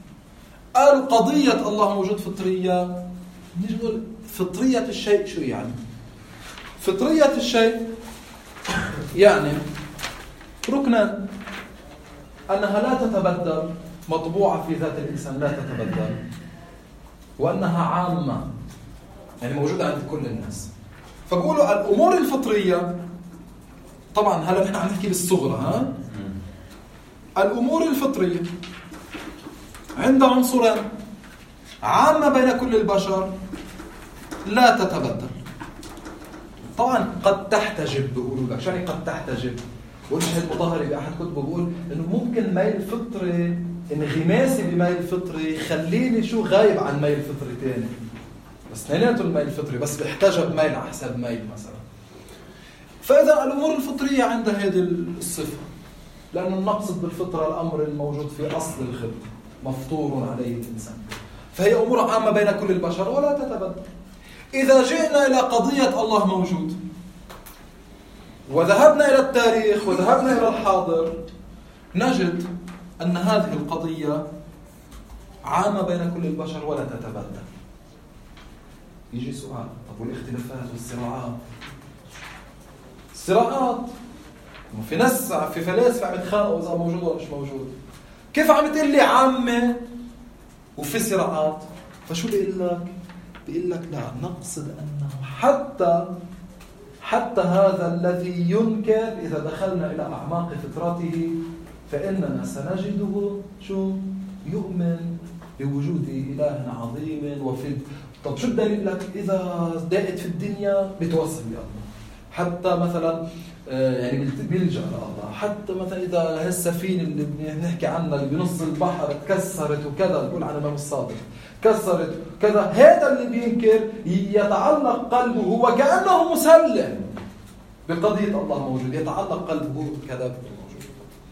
قضية الله موجود فطرية. نيجي نقول فطرية الشيء شو يعني؟ فطرية الشيء يعني ركنا أنها لا تتبدل، مطبوعة في ذات الإنسان لا تتبدل، وأنها عامة يعني موجودة عند كل الناس. فقولوا الأمور الفطرية، طبعا هلا نحن عم نحكي بالصغرى، الأمور الفطرية عندها عنصرين: عامة بين كل البشر لا تتبدل. طبعا قد تحتجب، بيقولوا لك شو قد تحتجب. والشهيد مطهري بأحد كتبه بيقول إنه ممكن ميل فطري انغماسي بميل فطري يخليني شو غايب عن ميل فطري تاني، بس اثنيناته الميل فطري، بس بيحتجب ميل على حساب ميل مثلا. فإذا الأمور الفطرية عندها هذه الصفة، لأنه نقصد بالفطرة الأمر الموجود في أصل الخلق مفطور عليه الإنسان، فهي أمور عامة بين كل البشر ولا تتبدل. إذا جئنا إلى قضية الله موجود وذهبنا إلى التاريخ وذهبنا إلى الحاضر، نجد أن هذه القضية عامة بين كل البشر ولا تتبدل. يجي سؤال: طب والاختلافات والصراعات؟ الصراعات في ناس، في فلاسفة عم يتخانقوا إذا موجود ولا مش موجود. كيف عم تقول لي عامة وفي صراعات؟ فشو بيقول لك؟ بيقول لك لا، نقصد أنه حتى هذا الذي ينكر إذا دخلنا إلى أعماق فطرته فإننا سنجده شو؟ يؤمن بوجود إله عظيم وفي. طب شو الدليل لك؟ إذا دقت في الدنيا بتوصل لله، حتى مثلا يعني بيلجأ لله. حتى مثلا إذا هالسفينة اللي بنحكي عنها اللي بنص البحر تكسرت وكذا، نقول عن الإمام الصادق كسرت كذا، هذا اللي بينكر يتعلق قلبه هو كأنه مسلم بقضية الله موجود، يتعلق قلبه كذا موجود.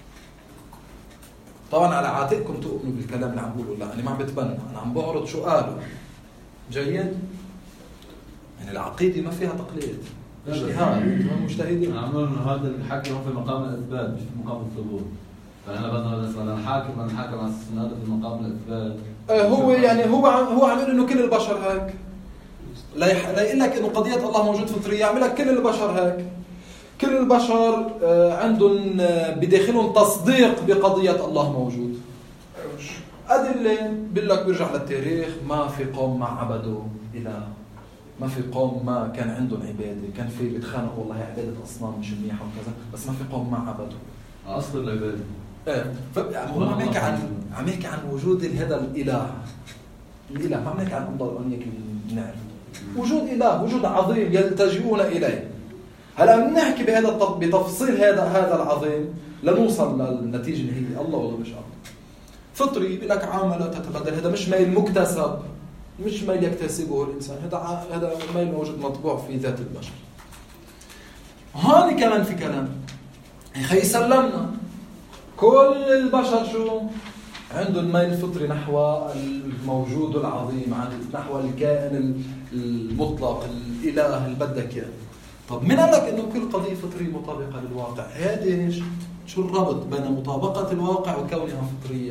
طبعا على عاتقكم تؤمنوا بالكلام اللي عم بقوله، لا أنا ما عم بتبنى، أنا عم بعرض شو قالوا. جيد؟ يعني العقيدة ما فيها تقليد، اجتهاد، مجتهدين. أنا عمول إنه هذا الحكي هو في مقام الإثبات مش في مقام الثبوت. فأنا بدنا نسأل أنا حاكم على أساس إنه هذا في مقام الإثبات. هو يعني هو عم يقول إنه كل البشر هيك. لا يقول لك إنه قضية الله موجود فطرية، يعمل لك كل البشر هيك. كل البشر عندهم بداخلهم تصديق بقضية الله موجود. أدلة بيقول لك بيرجع للتاريخ، ما في قوم ما عبدوا إله، ما في قوم ما كان عندهم عبادة، كان في بيتخانقوا والله عبادة أصنام مش منيحة وكذا، بس ما في قوم ما عبدوا. أصل العبادة. هو عم يحكي عن وجود هذا الإله. الإله ما عم يحكي عن الله أن نعرف. وجود إله، وجود عظيم يلتجئون إليه. هلا بنحكي بهذا بتفصيل هذا العظيم لنوصل للنتيجة اللي هي الله ولا مش الله. فطري بيقول لك عامل تتبدل، هذا مش ميل مكتسب، مش ميل يكتسبه الإنسان، هذا ميل موجود مطبوع في ذات البشر. هون كمان في كلام يخي سلمنا كل البشر شو عندهم ميل فطري نحو الموجود العظيم، نحو الكائن المطلق، الإله اللي بدك اياه. طب من قال لك انه كل قضية فطرية مطابقة للواقع؟ هذه شو الربط بين مطابقة الواقع وكونها فطرية؟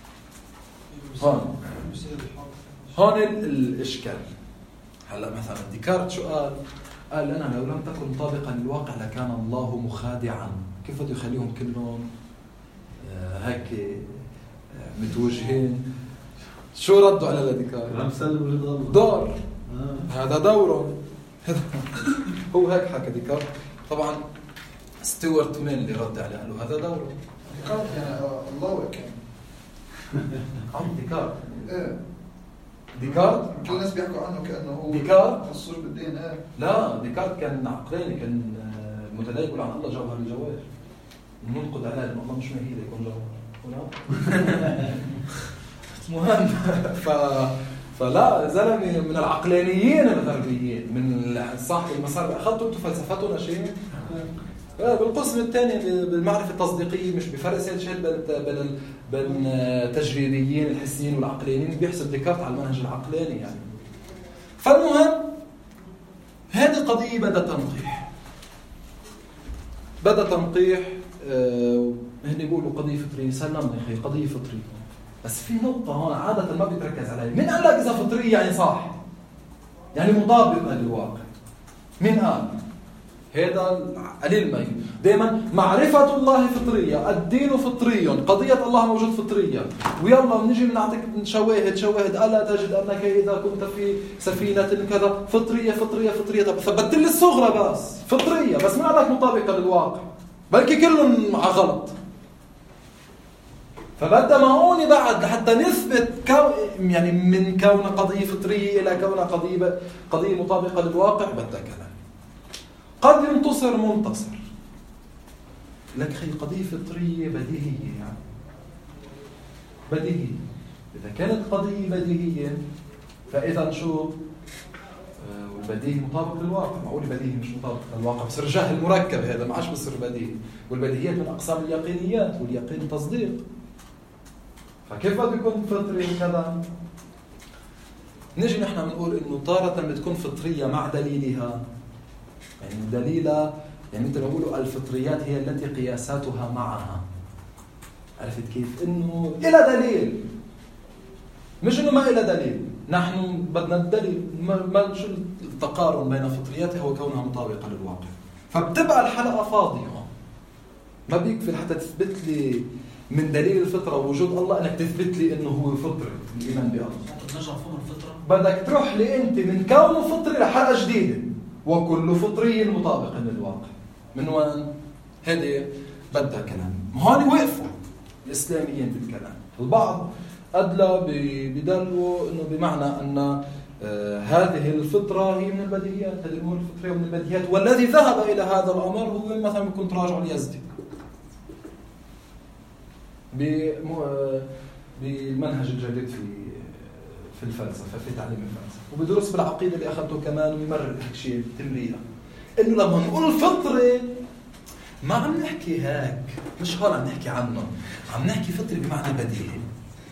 هون الإشكال. هلا مثلا ديكارت شو قال أنا لو لم تكن مطابقا للواقع لكان الله مخادعا. كيف بده يخليهم كلهم هيك متوجهين؟ شو ردوا على ديكارت؟ دور هذا دوره. هو هيك حكى ديكارت. طبعا ستيوارت مين اللي رد عليه قال له هذا دوره. ديكارت يعني الله كان ديكارت. ديكارت كل الناس بيحكوا عنه كأنه هو ديكارت مصور بالدين. لا ديكارت كان عقلاني، كان متدين، يقول عن الله جوهر الجوهر، ننقد عليه انه الله مش مهيد يكون جوهر. مهم. فلا زلمه من العقلانيين الغربيين، من صاحب المسار. اخذتوا انتم فلسفتنا شيء بالقسم الثاني بالمعرفه التصديقيه، مش بفرق شيء بين تجريبيين الحسيين والعقلانيين، بيحسب ديكارت على المنهج العقلاني يعني. فالمهم هذه قضيه بدا تنقيح هن يقولوا قضيه فطريه. سلمنا يا اخي قضيه فطريه، بس في نقطه هون عاده ما بيتركز عليها. مين قال لك اذا فطريه يعني صح، يعني مطابقه للواقع؟ مين قال؟ هذا قليل ما دائما معرفة الله فطرية، الدين فطري، قضية الله موجود فطرية. ويلا بنجي بنعطيك شواهد ألا تجد أنك إذا كنت في سفينة كذا فطرية. طب ثبت لي الصغرى بس فطرية، بس ما عندك مطابقة للواقع، بلكي كلهم على غلط. فبدأ معوني بعد حتى نثبت يعني من كون قضية فطرية إلى كون قضية مطابقة للواقع بدأ كلام. قد ينتصر منتصر، لك خي قضية فطرية بديهية يعني بديهية. إذا كانت قضية بديهية فإذا شو والبديهي مطابق للواقع. معقول بديهي مش مطابق للواقع بصير جهل مركب، هذا ما عادش بصير بديهي. والبديهيات من أقسام اليقينيات، واليقين تصديق. فكيف بده يكون فطري كذا؟ نجي نحن بنقول إنه تارة بتكون فطرية مع دليلها. يعني دليلة، يعني مثل ما بيقولوا الفطريات هي التي قياساتها معها. عرفت كيف؟ إنه إلى دليل، مش إنه ما إلى دليل. نحن بدنا الدليل. ما شو التقارن بين فطرياتها وكونها مطابقة للواقع. فبتبقى الحلقة فاضية، ما بيكفي حتى تثبت لي من دليل الفطرة ووجود الله أنك تثبت لي إنه هو فطري الإيمان بالله. نرجع فهم الفطرة. بدك تروح لي أنت من كونه فطري لحلقة جديدة. وكل فطري مطابق للواقع. من وين؟ هذه بدها كلام. هون وقفوا الإسلاميين في الكلام. البعض أدلى بدلوا إنه بمعنى أن هذه الفطرة هي من البديهيات، هذه الأمور الفطرية من البديهيات. والذي ذهب إلى هذا الأمر هو مثلا يكون تراجع اليزدي بالمنهج الجديد في الفلسفة، في تعليم الفلسفة، وبدرس بالعقيدة اللي أخذته كمان ويمرر هيك شيء تمريرة، إنه لما نقول فطرة ما عم نحكي هيك، مش هون عم نحكي عنه، عم نحكي فطرة بمعنى بديهي.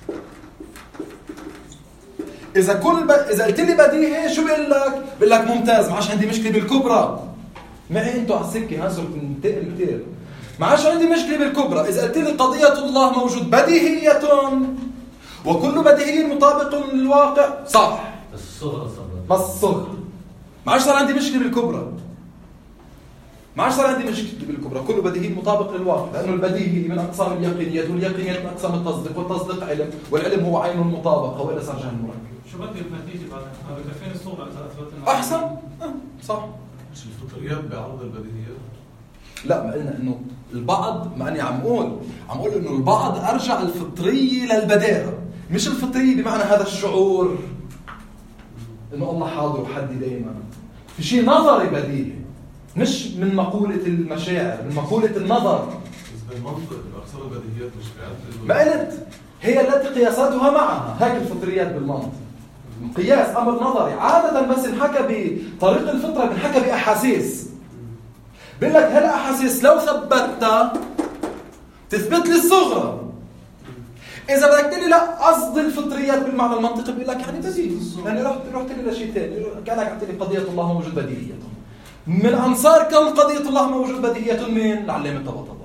إذا قلت لي بديهي شو بقول لك؟ بقول لك ممتاز، ما عادش عندي مشكلة بالكبرى. معي أنتوا على السكة ها صرت ننتقل كتير. ما عادش عندي مشكلة بالكبرى. إذا قلت لي قضية الله موجود بديهية وكل بديهي مطابق للواقع، صح. بس الصغر. ما عادش صار عندي مشكلة بالكبرى. ما عادش صار عندي مشكلة بالكبرى، كل بديهي مطابق للواقع، لأنه البديهي من أقسام اليقينيات، واليقينيات من أقسام التصديق، والتصديق علم، والعلم هو عين المطابقة، وإلى صار جهل مركب. شو بدي النتيجة بعد فين الصورة إذا أثبتنا؟ أحسن. صح. مش الفطريات بعرض البديهيات؟ لا، ما قلنا إنه البعض، ما أني عم أقول إنه البعض أرجع الفطرية للبداهة، مش الفطرية بمعنى هذا الشعور إنه الله حاضر وحدي دائما. في شيء نظري بديهي، مش من مقولة المشاعر، من مقولة النظر. بس بالمنطق أقسام البديهيات مش بعرض. ما قلت هي التي قياساتها معها، هيك الفطريات بالمنطق. قياس أمر نظري عادة، بس انحكى بطريق الفطرة بنحكى بأحاسيس. بقول لك هالأحاسيس لو ثبتها تثبت لي الصغرى. إذا بدك تقول لي لا قصد الفطريات بالمعنى المنطقي، بقول لك يعني بديهي، يعني رحت لي لشيء ثاني، كأنك عم تقول لي قضية الله موجود بديهية. من أنصار كون قضية الله موجود بديهية من العلامة الطباطبائي.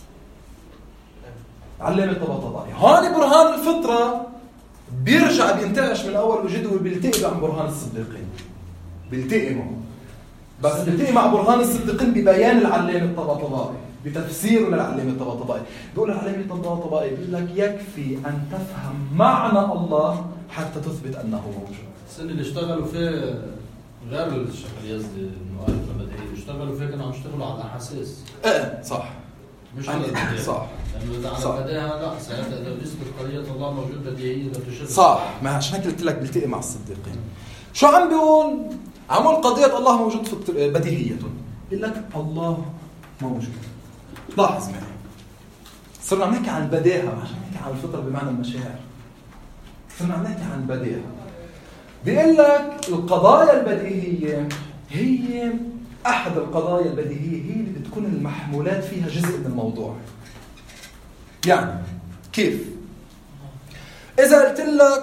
علامة الطباطبائي هون برهان الفطرة بيرجع بينتعش من أول وجد وبيلتقي مع برهان الصديقين، بيلتقي معه، بس بيلتقي مع برهان الصديقين ببيان العلامة الطباطبائي، بتفسيره للعلامة الطباطبائي. بيقول العلامة الطباطبائي بيقول لك يكفي أن تفهم معنى الله حتى تثبت أنه موجود. السنة اللي اشتغلوا فيه غير الشيخ اليزدي المؤلف البديهي، اشتغلوا فيه كانوا عم يشتغلوا على الأحاسيس. صح. مش على البديهة. صح. لأنه إذا على البديهة لا، ساعتها إذا بيثبت قضية الله موجود بديهية إذا تشبه. صح. ما عشان هيك قلت لك بيلتقي مع الصديقين. شو عم بيقول؟ عم يقول قضية الله موجود في بديهية. بيقول لك الله موجود. لاحظ معي. صرنا عم نحكي عن البداهة، عشان نحكي عن الفطرة بمعنى المشاعر. صرنا عم نحكي عن البداهة. بيقول لك القضايا البديهية هي أحد القضايا البديهية، هي اللي بتكون المحمولات فيها جزء من الموضوع. يعني كيف؟ إذا قلت لك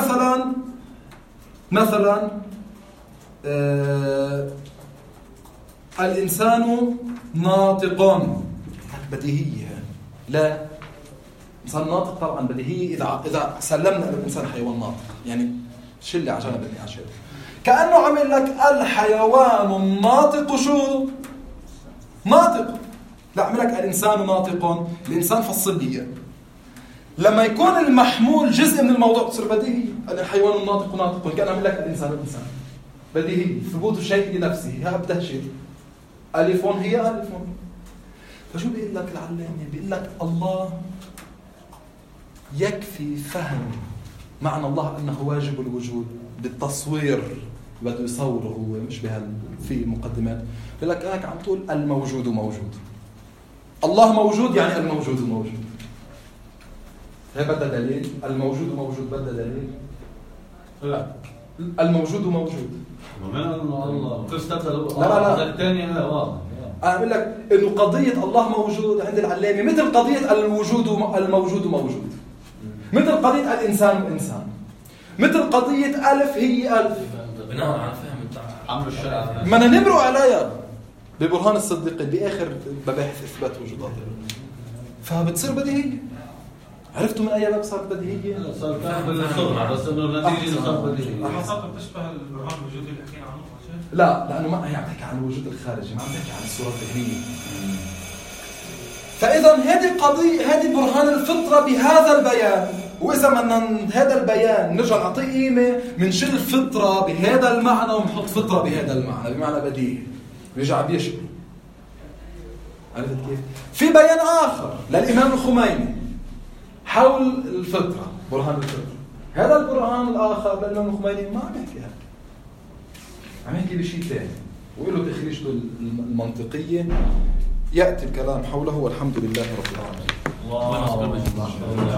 مثلا الإنسان ناطق، بديهية. لا، إنسان ناطق طبعا بديهية إذا سلمنا أن الإنسان حيوان ناطق، يعني شلي عشان بدي عشان كأنه عمل لك الحيوان الناطق شو؟ ناطق. لا، عمل لك الإنسان ناطق، الإنسان فصل لي. لما يكون المحمول جزء من الموضوع تصير بديهي. الحيوان الناطق ناطق، كأنه عمل لك الإنسان بديهي، ثبوت شيء لنفسه، ها أبدأ شيء. ألف هي ألف. فشو بيقول لك العلامة؟ بيقول لك الله يكفي فهم معنى الله أنه واجب الوجود بالتصوير، بده يصوره هو مش في مقدمات. بيقول لك هيك عم تقول الموجود موجود، الله موجود يعني الموجود موجود. هي بدها دليل؟ الموجود موجود بدها دليل؟ لا، الموجود موجود. الله لا الثاني لا واضح. أقول لك إنه قضية الله موجود عند العلامة مثل قضية الموجود موجود، مثل قضية الإنسان إنسان، مثل قضية ألف هي ألف. بناء على فهم عمرو الشرع ما نمرق عليها ببرهان الصديقين بآخر مباحث إثبات وجود الله، فبتصير بديهية. عرفتوا من أي باب صارت بديهية؟ صار فهم بالصورة، بس إنه النتيجة صار بديهية. حسب بتشبه البرهان الوجودي اللي حكينا عنه. لا، لأنه ما هي عم تحكي عن الوجود الخارجي، ما عم تحكي عن الصورة الذهنية. فإذا هذه برهان الفطرة بهذا البيان. وإذا بدنا هذا البيان نرجع نعطيه قيمة، منشيل الفطرة بهذا المعنى ونحط فطرة بهذا المعنى بمعنى بديهي، بيرجع بيشبه. عرفت كيف؟ في بيان آخر للإمام الخميني حول الفطرة، برهان الفطرة. هذا البرهان الآخر لأنه الخميني ما عم يحكي هذا، عم يحكي بشيء ثاني وله تخريجته المنطقية يأتي الكلام حوله، والحمد لله رب العالمين.